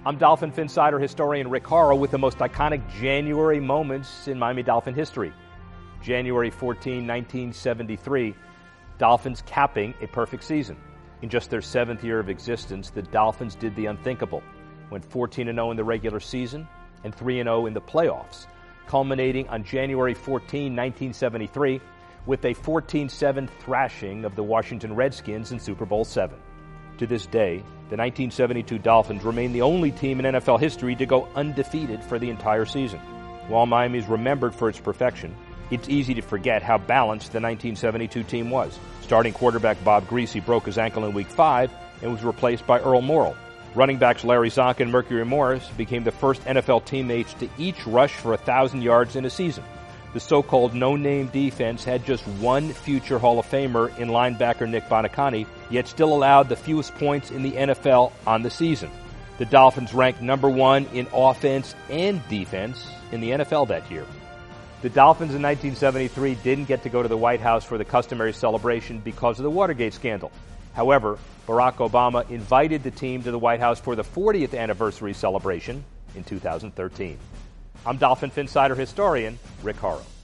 I'm Dolphin Phinsider historian Rick Horrow with the most iconic January moments in Miami Dolphin history. January 14, 1973, Dolphins capping a perfect season. In just their 7th year of existence, the Dolphins did the unthinkable, went 14-0 in the regular season and 3-0 in the playoffs, culminating on January 14, 1973, with a 14-7 thrashing of the Washington Redskins in Super Bowl VII. To this day, the 1972 Dolphins remain the only team in NFL history to go undefeated for the entire season. While Miami is remembered for its perfection, it's easy to forget how balanced the 1972 team was. Starting quarterback Bob Griese broke his ankle in Week 5 and was replaced by Earl Morrall. Running backs Larry Zonka and Mercury Morris became the first NFL teammates to each rush for 1,000 yards in a season. The so-called no-name defense had just one future Hall of Famer in linebacker Nick Buoniconti, yet still allowed the fewest points in the NFL on the season. The Dolphins ranked number 1 in offense and defense in the NFL that year. The Dolphins in 1973 didn't get to go to the White House for the customary celebration because of the Watergate scandal. However, Barack Obama invited the team to the White House for the 40th anniversary celebration in 2013. I'm Dolphin Phinsider historian Rick Horrow.